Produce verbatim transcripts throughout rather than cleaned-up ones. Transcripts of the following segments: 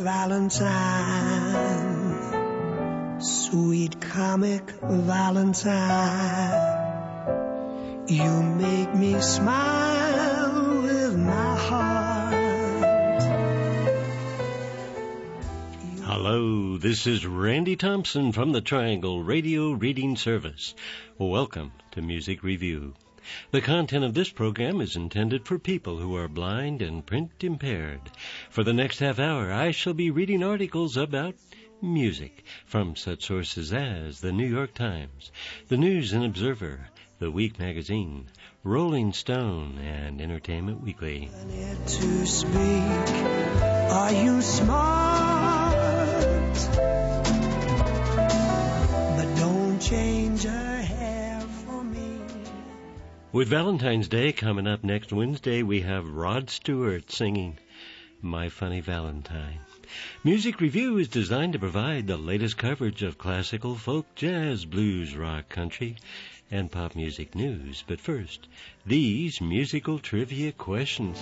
Valentine, sweet comic Valentine, you make me smile with my heart. Hello, this is Randy Thompson from the Triangle Radio Reading Service. Welcome to Music Review. The content of this program is intended for people who are blind and print impaired. For the next half hour, I shall be reading articles about music from such sources as the New York Times, the News and Observer, the Week Magazine, Rolling Stone, and Entertainment Weekly. To speak, are you smart? But don't change her hair for me. With Valentine's Day coming up next Wednesday, we have Rod Stewart singing My Funny Valentine. Music Review is designed to provide the latest coverage of classical, folk, jazz, blues, rock, country, and pop music news. But first, these musical trivia questions.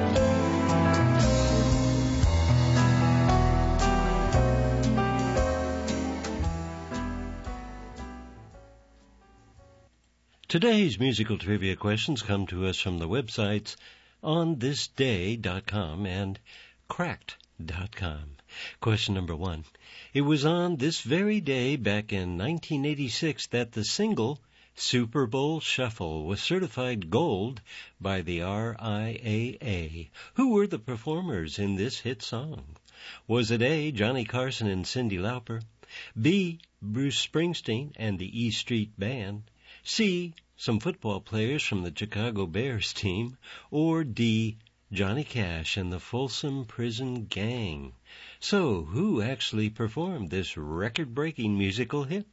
Today's musical trivia questions come to us from the websites on this day dot com and cracked dot com. Question number one. It was on this very day back in nineteen eighty-six that the single Super Bowl Shuffle was certified gold by the R I A A. Who were the performers in this hit song? Was it A, Johnny Carson and Cyndi Lauper, B, Bruce Springsteen and the E Street Band, C, some football players from the Chicago Bears team, or D, Johnny Cash and the Folsom Prison Gang? So, who actually performed this record-breaking musical hit?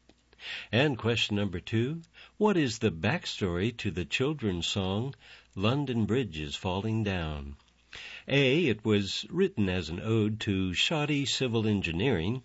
And question number two, what is the backstory to the children's song London Bridge is Falling Down? A, it was written as an ode to shoddy civil engineering.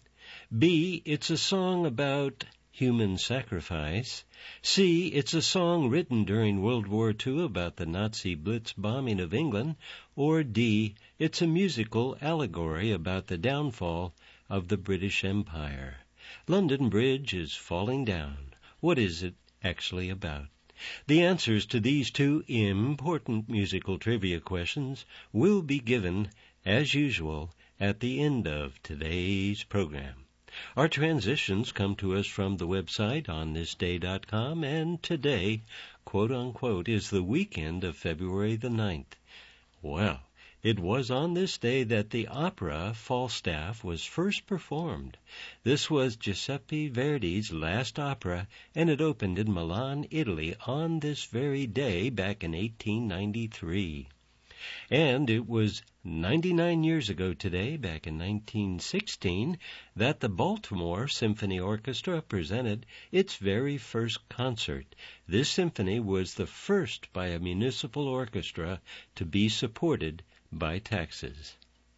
B, it's a song about human sacrifice. C, it's a song written during World War Two about the Nazi Blitz bombing of England. Or D, it's a musical allegory about the downfall of the British Empire. London Bridge is Falling Down. What is it actually about? The answers to these two important musical trivia questions will be given, as usual, at the end of today's program. Our transitions come to us from the website on this day dot com, and today, quote-unquote, is the weekend of February the ninth. Well, it was on this day that the opera Falstaff was first performed. This was Giuseppe Verdi's last opera, and it opened in Milan, Italy, on this very day back in eighteen ninety-three. And it was ninety-nine years ago today, back in nineteen sixteen, that the Baltimore Symphony Orchestra presented its very first concert. This symphony was the first by a municipal orchestra to be supported by taxes.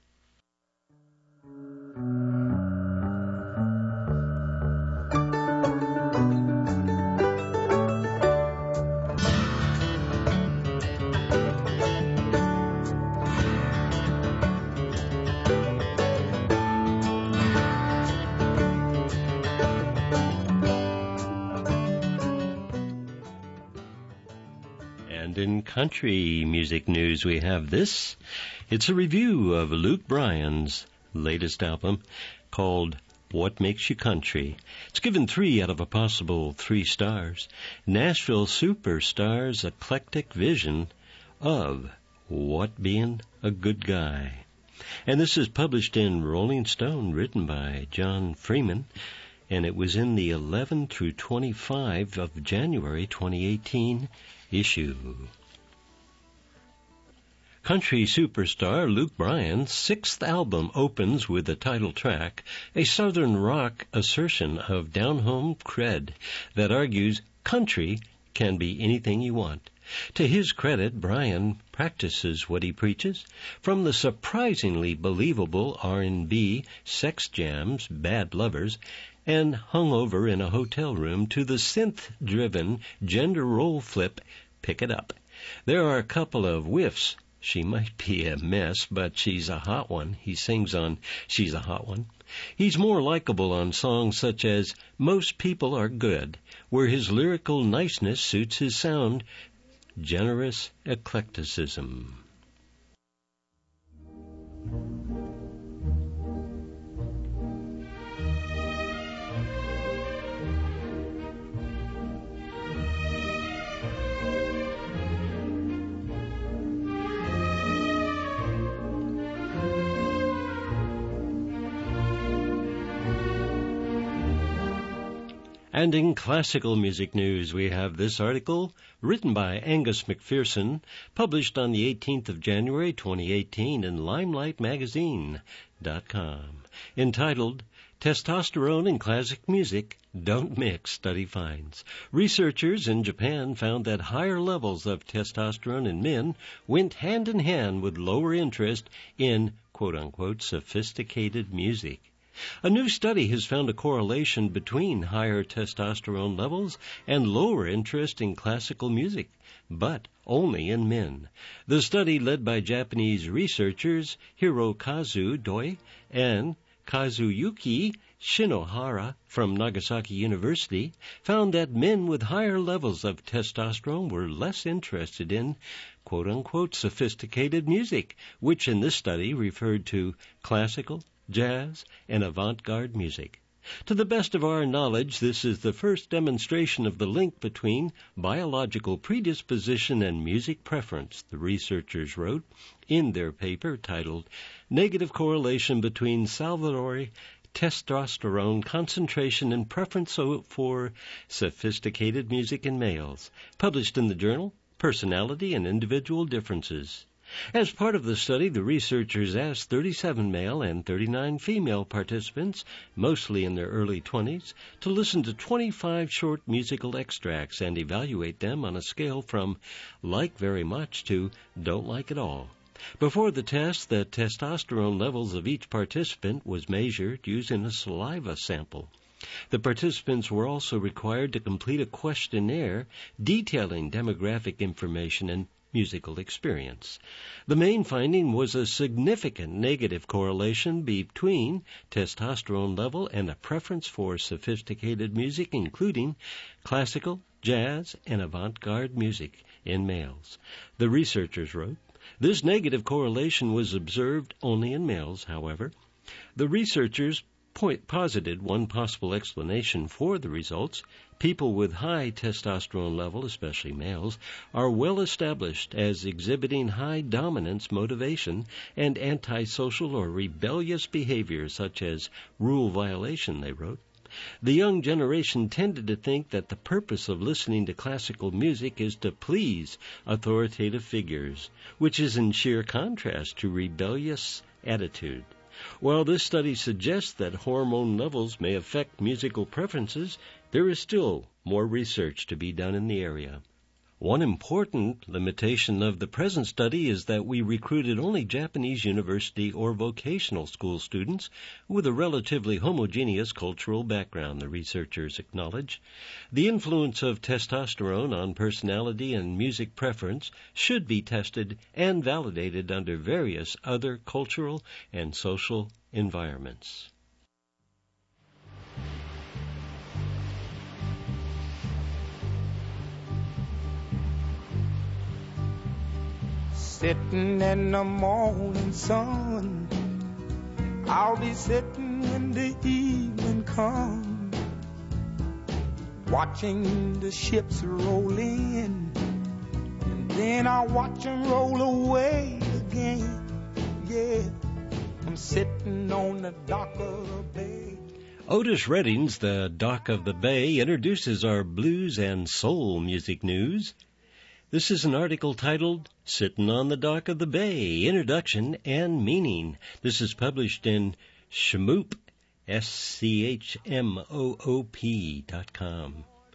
In country music news, we have this. It's a review of Luke Bryan's latest album called What Makes You Country. It's given three out of a possible three stars. Nashville Superstar's eclectic vision of what being a good guy. And this is published in Rolling Stone, written by John Freeman, and it was in the eleven through twenty-five of January twenty eighteen issue. Country superstar Luke Bryan's sixth album opens with the title track, a southern rock assertion of down-home cred that argues country can be anything you want. To his credit, Bryan practices what he preaches, from the surprisingly believable R and B sex jams, Bad Lovers, and Hung Over in a Hotel Room, to the synth-driven gender role flip, Pick It Up. There are a couple of whiffs She might be a mess, but she's a hot one. He sings on She's a Hot One. He's more likable on songs such as Most People Are Good, where his lyrical niceness suits his sound, generous eclecticism. And in classical music news, we have this article written by Angus McPherson, published on the eighteenth of January, twenty eighteen, in Limelight Magazine dot com, entitled Testosterone and Classic Music Don't Mix, Study Finds. Researchers in Japan found that higher levels of testosterone in men went hand in hand with lower interest in, quote-unquote, sophisticated music. A new study has found a correlation between higher testosterone levels and lower interest in classical music, but only in men. The study, led by Japanese researchers Hirokazu Doi and Kazuyuki Shinohara from Nagasaki University, found that men with higher levels of testosterone were less interested in quote-unquote sophisticated music, which in this study referred to classical, jazz, and avant-garde music. To the best of our knowledge, this is the first demonstration of the link between biological predisposition and music preference, the researchers wrote in their paper titled Negative Correlation Between Salivary Testosterone Concentration and Preference for Sophisticated Music in Males, published in the journal Personality and Individual Differences. As part of the study, the researchers asked thirty-seven male and thirty-nine female participants, mostly in their early twenties, to listen to twenty-five short musical extracts and evaluate them on a scale from like very much to don't like at all. Before the test, the testosterone levels of each participant was measured using a saliva sample. The participants were also required to complete a questionnaire detailing demographic information and musical experience. The main finding was a significant negative correlation between testosterone level and a preference for sophisticated music, including classical, jazz, and avant-garde music in males. The researchers wrote, this negative correlation was observed only in males, however. The researchers point posited one possible explanation for the results. People with high testosterone level, especially males, are well established as exhibiting high dominance motivation and antisocial or rebellious behavior such as rule violation, they wrote. The young generation tended to think that the purpose of listening to classical music is to please authoritative figures, which is in sheer contrast to rebellious attitude. While this study suggests that hormone levels may affect musical preferences, there is still more research to be done in the area. One important limitation of the present study is that we recruited only Japanese university or vocational school students with a relatively homogeneous cultural background, the researchers acknowledge. The influence of testosterone on personality and music preference should be tested and validated under various other cultural and social environments. Sitting in the morning sun, I'll be sitting when the evening comes, watching the ships roll in, and then I'll watch them roll away again. Yeah, I'm sitting on the dock of the bay. Otis Redding's The Dock of the Bay introduces our blues and soul music news. This is an article titled Sittin' on the Dock of the Bay, Introduction and Meaning. This is published in Schmoop, S C H M O O P dot com.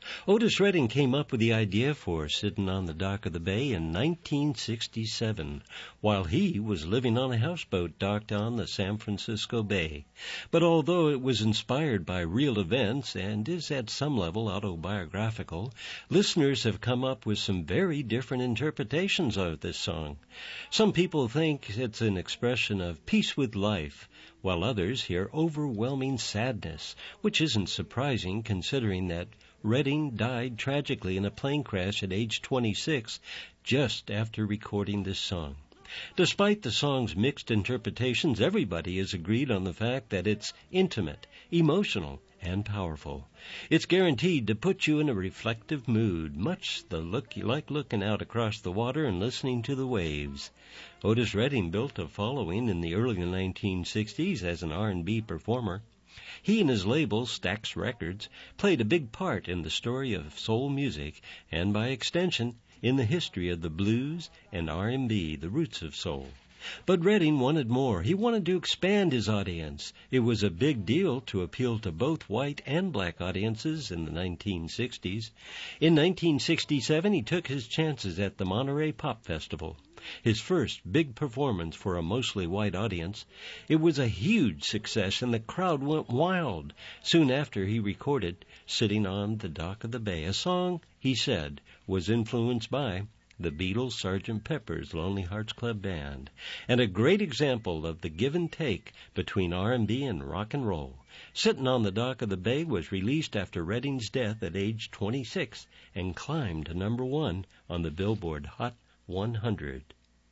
Otis Redding came up with the idea for Sitting on the Dock of the Bay in nineteen sixty-seven, while he was living on a houseboat docked on the San Francisco Bay. But although it was inspired by real events and is at some level autobiographical, listeners have come up with some very different interpretations of this song. Some people think it's an expression of peace with life, while others hear overwhelming sadness, which isn't surprising considering that Redding died tragically in a plane crash at age twenty-six, just after recording this song. Despite the song's mixed interpretations, everybody has agreed on the fact that it's intimate, emotional, and powerful. It's guaranteed to put you in a reflective mood, much the look like looking out across the water and listening to the waves. Otis Redding built a following in the early nineteen sixties as an R and B performer. He and his label, Stax Records, played a big part in the story of soul music and, by extension, in the history of the blues and R and B, the roots of soul. But Redding wanted more. He wanted to expand his audience. It was a big deal to appeal to both white and black audiences in the nineteen sixties. In nineteen sixty-seven, he took his chances at the Monterey Pop Festival, his first big performance for a mostly white audience. It was a huge success, and the crowd went wild. Soon after, he recorded Sitting on the Dock of the Bay, a song, he said, was influenced by the Beatles' Sergeant Pepper's Lonely Hearts Club Band, and a great example of the give and take between R and B and rock and roll. Sitting on the Dock of the Bay was released after Redding's death at age twenty-six and climbed to number one on the Billboard Hot one hundred.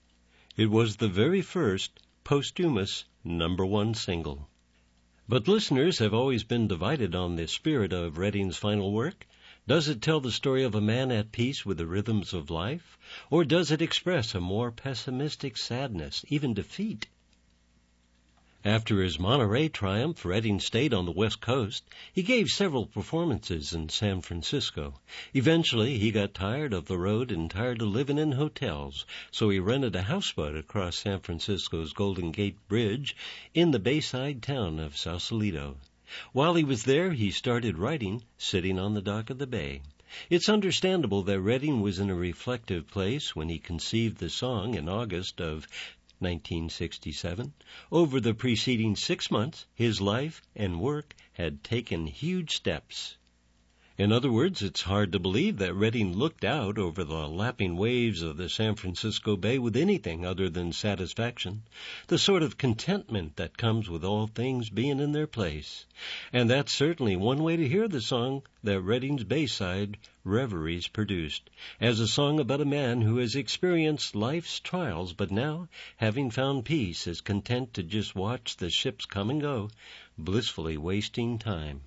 It was the very first posthumous number one single. But listeners have always been divided on the spirit of Redding's final work. Does it tell the story of a man at peace with the rhythms of life, or does it express a more pessimistic sadness, even defeat? After his Monterey triumph, Redding stayed on the West Coast. He gave several performances in San Francisco. Eventually, he got tired of the road and tired of living in hotels, so he rented a houseboat across San Francisco's Golden Gate Bridge in the bayside town of Sausalito. While he was there, he started writing Sitting on the Dock of the Bay. It's understandable that Redding was in a reflective place when he conceived the song in August of nineteen sixty-seven. Over the preceding six months, his life and work had taken huge steps. In other words, it's hard to believe that Redding looked out over the lapping waves of the San Francisco Bay with anything other than satisfaction, the sort of contentment that comes with all things being in their place. And that's certainly one way to hear the song that Redding's Bayside Reveries produced, as a song about a man who has experienced life's trials, but now, having found peace, is content to just watch the ships come and go, blissfully wasting time.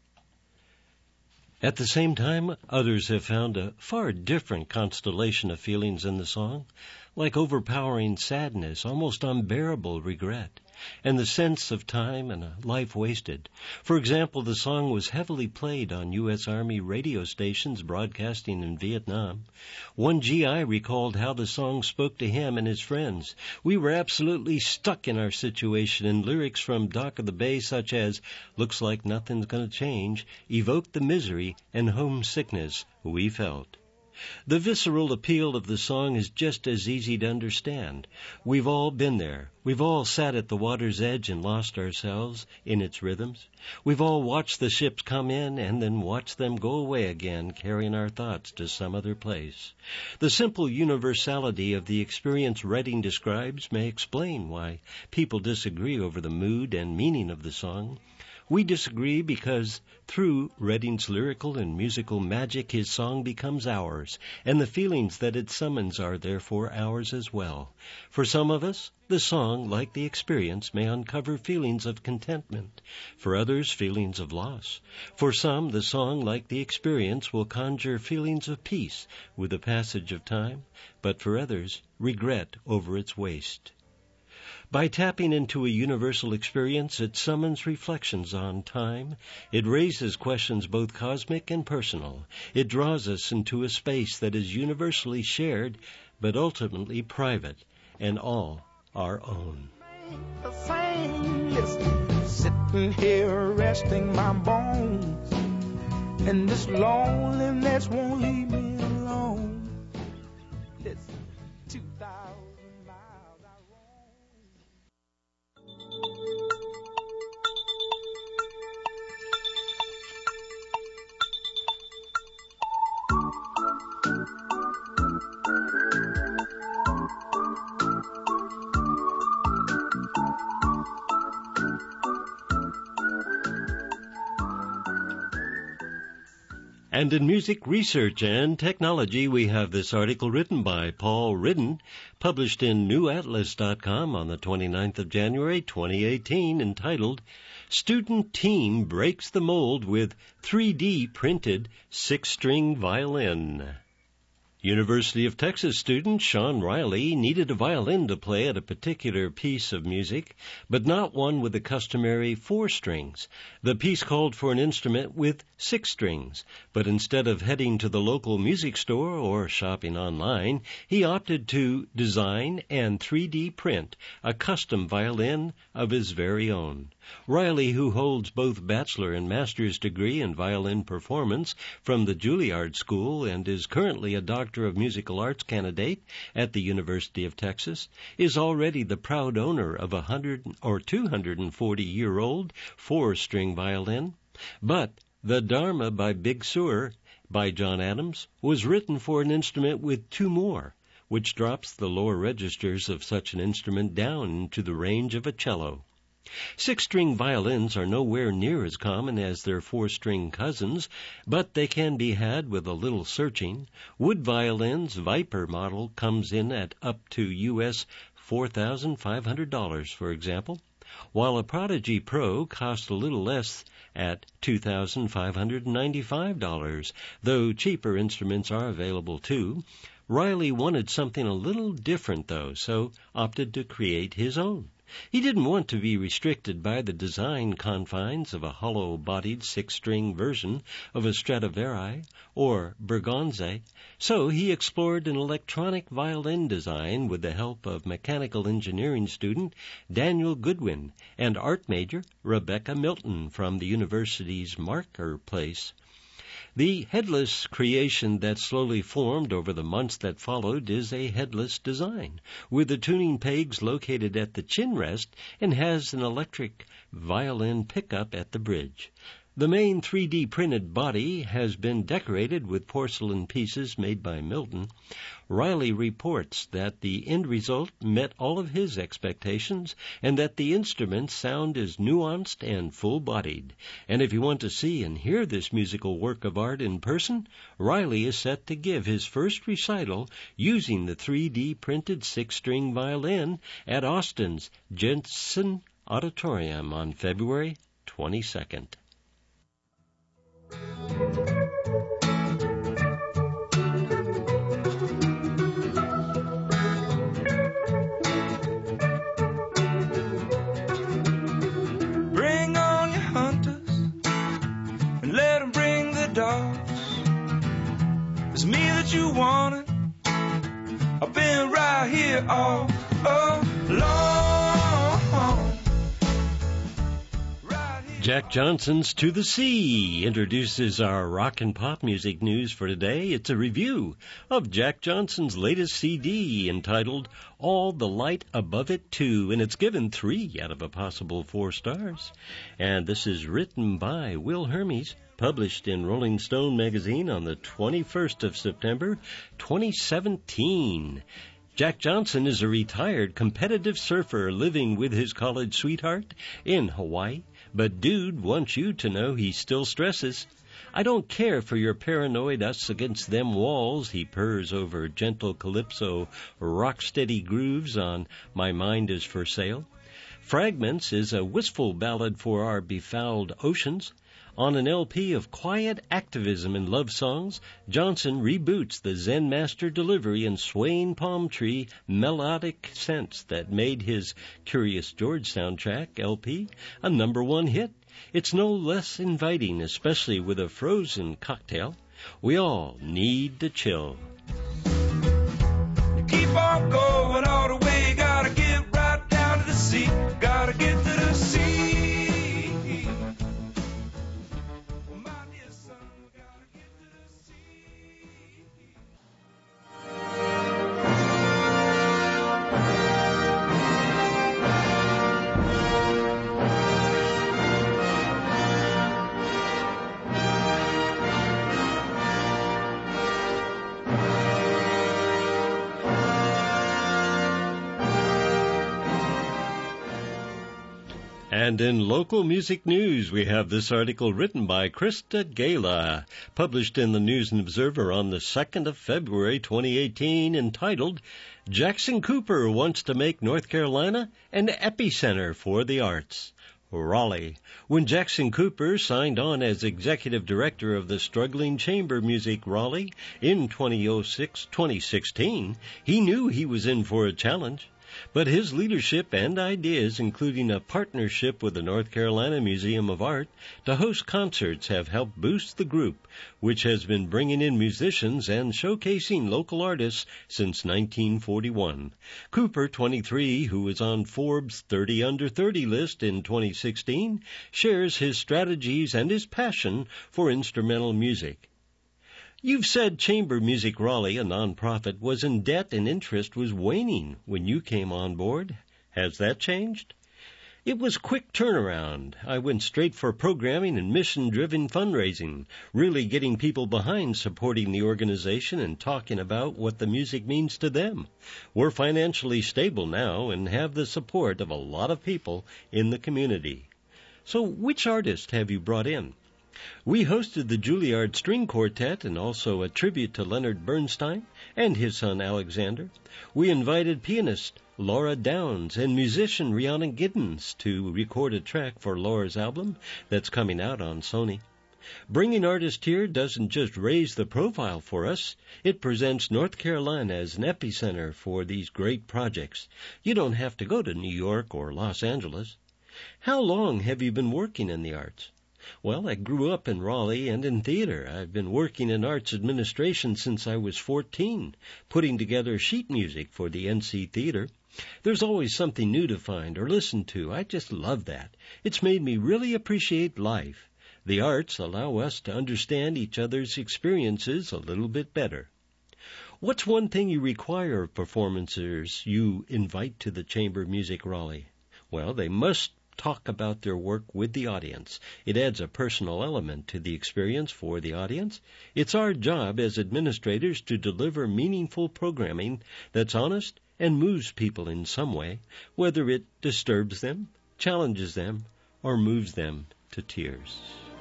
At the same time, others have found a far different constellation of feelings in the song, like overpowering sadness, almost unbearable regret, and the sense of time and a life wasted. For example, the song was heavily played on U S Army radio stations broadcasting in Vietnam. One G I recalled how the song spoke to him and his friends. We were absolutely stuck in our situation, and lyrics from Dock of the Bay such as, "Looks like nothing's going to change," evoked the misery and homesickness we felt. The visceral appeal of the song is just as easy to understand. We've all been there. We've all sat at the water's edge and lost ourselves in its rhythms. We've all watched the ships come in and then watched them go away again, carrying our thoughts to some other place. The simple universality of the experience Redding describes may explain why people disagree over the mood and meaning of the song. We disagree because through Redding's lyrical and musical magic, his song becomes ours, and the feelings that it summons are therefore ours as well. For some of us, the song, like the experience, may uncover feelings of contentment. For others, feelings of loss. For some, the song, like the experience, will conjure feelings of peace with the passage of time, but for others, regret over its waste. By tapping into a universal experience, it summons reflections on time. It raises questions both cosmic and personal. It draws us into a space that is universally shared, but ultimately private, and all our own. The same, listen, sitting here resting my bones, and this loneliness won't leave me alone. Listen, two thousand miles I roam. And in music research and technology, we have this article written by Paul Ridden, published in new atlas dot com on the twenty-ninth of January, twenty eighteen, entitled, Student Team Breaks the Mold with three D Printed Six-String Violin. University of Texas student Sean Riley needed a violin to play at a particular piece of music, but not one with the customary four strings. The piece called for an instrument with six strings, but instead of heading to the local music store or shopping online, he opted to design and three D print a custom violin of his very own. Riley, who holds both bachelor and master's degree in violin performance from the Juilliard School and is currently a Doctor of Musical Arts candidate at the University of Texas, is already the proud owner of a hundred or two hundred and forty year old four-string violin. But the Dharma by Big Sur by John Adams was written for an instrument with two more, which drops the lower registers of such an instrument down into the range of a cello. Six-string violins are nowhere near as common as their four-string cousins, but they can be had with a little searching. Wood Violin's Viper model comes in at up to U S four thousand five hundred dollars, for example, while a Prodigy Pro costs a little less at two thousand five hundred ninety-five dollars, though cheaper instruments are available too. Riley wanted something a little different, though, so opted to create his own. He didn't want to be restricted by the design confines of a hollow-bodied six-string version of a Stradivari or Bergonze, so he explored an electronic violin design with the help of mechanical engineering student Daniel Goodwin and art major Rebecca Milton from the university's Marker Place. The headless creation that slowly formed over the months that followed is a headless design, with the tuning pegs located at the chin rest and has an electric violin pickup at the bridge. The main three D printed body has been decorated with porcelain pieces made by Milton. Riley reports that the end result met all of his expectations and that the instrument's sound is nuanced and full-bodied. And if you want to see and hear this musical work of art in person, Riley is set to give his first recital using the three D printed six-string violin at Austin's Jensen Auditorium on February twenty-second. Bring on your hunters and let them bring the dogs. It's me that you wanted. I've been right here all along. Jack Johnson's To the Sea introduces our rock and pop music news for today. It's a review of Jack Johnson's latest C D entitled All the Light Above It Too, and it's given three out of a possible four stars. And this is written by Will Hermes, published in Rolling Stone magazine on the twenty-first of September, twenty seventeen. Jack Johnson is a retired competitive surfer living with his college sweetheart in Hawaii, but dude wants you to know he still stresses. I don't care for your paranoid us against them walls, he purrs over gentle calypso rock-steady grooves on My Mind Is For Sale. Fragments is a wistful ballad for our befouled oceans. On an L P of quiet activism and love songs, Johnson reboots the Zen Master delivery and swaying palm tree melodic sense that made his Curious George soundtrack L P a number one hit. It's no less inviting, especially with a frozen cocktail. We all need to chill. Keep on going all the way, gotta get right down to the sea, gotta get to the sea. Well, my dear son, And in local music news, we have this article written by Krista Gala, published in the News and Observer on the second of February, twenty eighteen, entitled, Jackson Cooper Wants to Make North Carolina an Epicenter for the Arts. Raleigh. When Jackson Cooper signed on as executive director of the struggling chamber music Raleigh in twenty sixteen, he knew he was in for a challenge. But his leadership and ideas, including a partnership with the North Carolina Museum of Art to host concerts, have helped boost the group, which has been bringing in musicians and showcasing local artists since nineteen forty-one. Cooper, twenty-three, who was on Forbes' thirty under thirty list in twenty sixteen, shares his strategies and his passion for instrumental music. You've said Chamber Music Raleigh, a nonprofit, was in debt and interest was waning when you came on board. Has that changed? It was quick turnaround. I went straight for programming and mission-driven fundraising, really getting people behind supporting the organization and talking about what the music means to them. We're financially stable now and have the support of a lot of people in the community. So which artist have you brought in? We hosted the Juilliard String Quartet and also a tribute to Leonard Bernstein and his son Alexander. We invited pianist Laura Downs and musician Rihanna Giddens to record a track for Laura's album that's coming out on Sony. Bringing artists here doesn't just raise the profile for us, it presents North Carolina as an epicenter for these great projects. You don't have to go to New York or Los Angeles. How long have you been working in the arts? Well, I grew up in Raleigh and in theater. I've been working in arts administration since I was fourteen, putting together sheet music for the N C Theater. There's always something new to find or listen to. I just love that. It's made me really appreciate life. The arts allow us to understand each other's experiences a little bit better. What's one thing you require of performers you invite to the Chamber Music Raleigh? Well, they must talk about their work with the audience. It adds a personal element to the experience for the audience. It's our job as administrators to deliver meaningful programming that's honest and moves people in some way, whether it disturbs them, challenges them, or moves them to tears.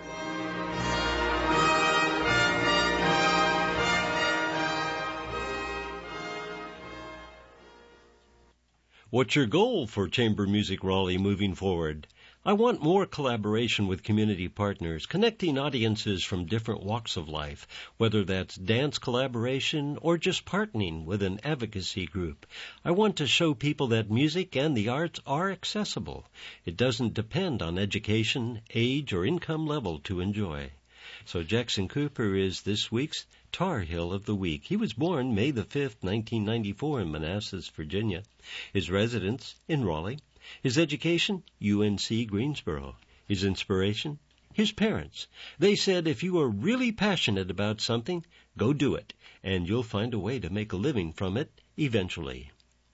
What's your goal for Chamber Music Raleigh moving forward? I want more collaboration with community partners, connecting audiences from different walks of life, whether that's dance collaboration or just partnering with an advocacy group. I want to show people that music and the arts are accessible. It doesn't depend on education, age, or income level to enjoy. So Jackson Cooper is this week's Tar Heel of the Week. He was born May the fifth, nineteen ninety-four in Manassas, Virginia. His residence in Raleigh. His education, U N C Greensboro. His inspiration, his parents. They said if you are really passionate about something, go do it, and you'll find a way to make a living from it eventually.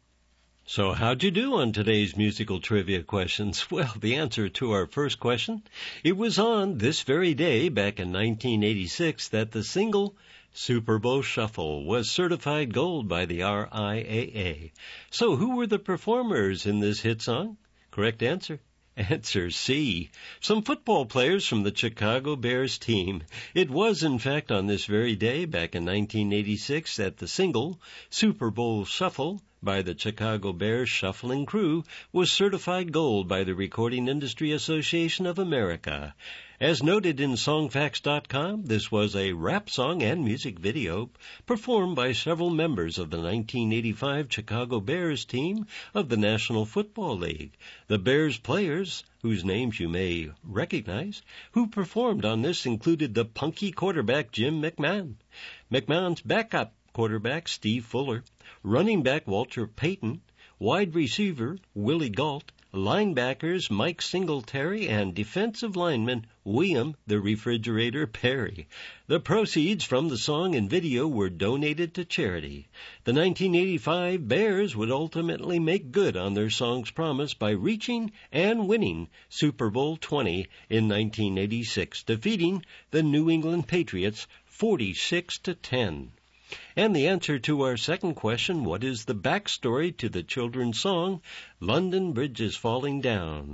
So how'd you do on today's musical trivia questions? Well, the answer to our first question, it was on this very day back in nineteen eighty-six that the single Super Bowl Shuffle was certified gold by the R I A A. So who were the performers in this hit song? Correct answer. Answer C. Some football players from the Chicago Bears team. It was, in fact, on this very day back in nineteen eighty-six that the single Super Bowl Shuffle by the Chicago Bears Shuffling Crew was certified gold by the Recording Industry Association of America. As noted in Songfacts dot com, this was a rap song and music video performed by several members of the nineteen eighty-five Chicago Bears team of the National Football League. The Bears players, whose names you may recognize, who performed on this included the punky quarterback Jim McMahon, McMahon's backup quarterback Steve Fuller, running back Walter Payton, wide receiver Willie Gault, linebackers Mike Singletary, and defensive lineman William the Refrigerator Perry. The proceeds from the song and video were donated to charity. The nineteen eighty-five Bears would ultimately make good on their song's promise by reaching and winning Super Bowl twenty in nineteen eighty-six, defeating the New England Patriots forty-six to ten. And the answer to our second question, what is the backstory to the children's song, London Bridge is Falling Down?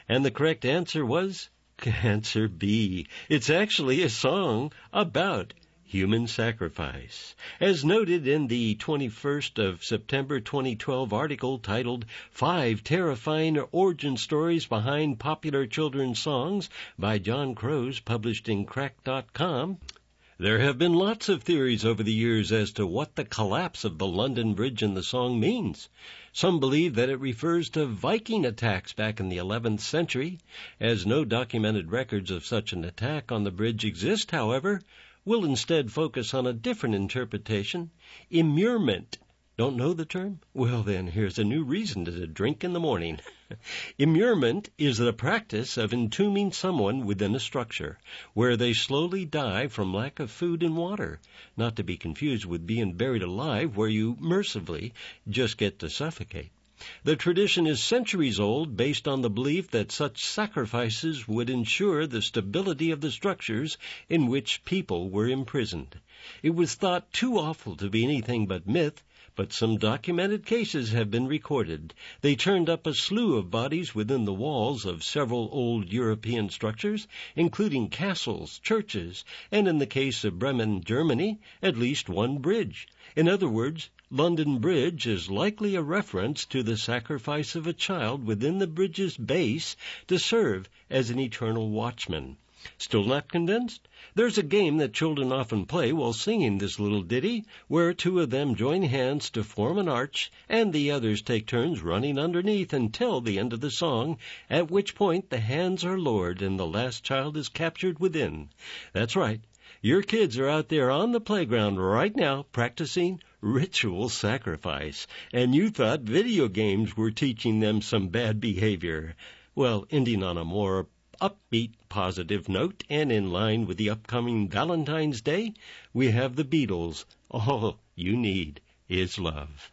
And the correct answer was answer B. It's actually a song about human sacrifice. As noted in the twenty-first of September twenty twelve article titled Five Terrifying Origin Stories Behind Popular Children's Songs by John Crows, published in cracked dot com, there have been lots of theories over the years as to what the collapse of the London Bridge in the song means. Some believe that it refers to Viking attacks back in the eleventh century. As no documented records of such an attack on the bridge exist, however, we'll instead focus on a different interpretation, immurement. Don't know the term? Well then, here's a new reason to drink in the morning. Immurement is the practice of entombing someone within a structure, where they slowly die from lack of food and water, not to be confused with being buried alive, where you mercifully just get to suffocate. The tradition is centuries old, based on the belief that such sacrifices would ensure the stability of the structures in which people were imprisoned. It was thought too awful to be anything but myth, but some documented cases have been recorded. They turned up a slew of bodies within the walls of several old European structures, including castles, churches, and in the case of Bremen, Germany, at least one bridge. In other words, London Bridge is likely a reference to the sacrifice of a child within the bridge's base to serve as an eternal watchman. Still not convinced? There's a game that children often play while singing this little ditty, where two of them join hands to form an arch, and the others take turns running underneath until the end of the song, at which point the hands are lowered and the last child is captured within. That's right. Your kids are out there on the playground right now practicing ritual sacrifice, and you thought video games were teaching them some bad behavior. Well, ending on a more upbeat, positive note, and in line with the upcoming Valentine's Day, we have the Beatles. All you need is love.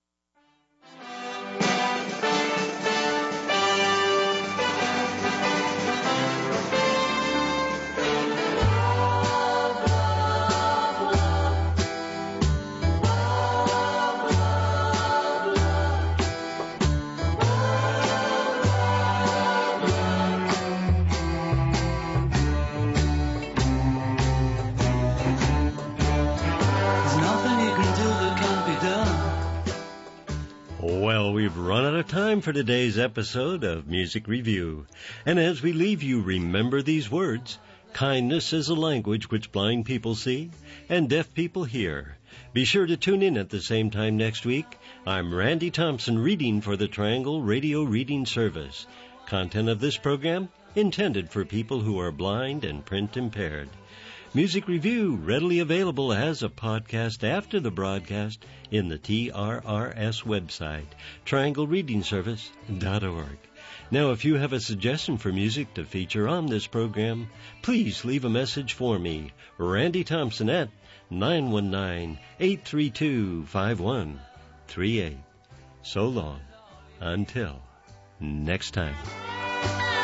Well, we've run out of time for today's episode of Music Review. And as we leave you, remember these words. Kindness is a language which blind people see and deaf people hear. Be sure to tune in at the same time next week. I'm Randy Thompson, reading for the Triangle Radio Reading Service. Content of this program intended for people who are blind and print impaired. Music Review readily available as a podcast after the broadcast in the T R R S website, triangle reading service dot org. Now, if you have a suggestion for music to feature on this program, please leave a message for me, Randy Thompson, at nine one nine, eight three two, five one three eight. So long, until next time.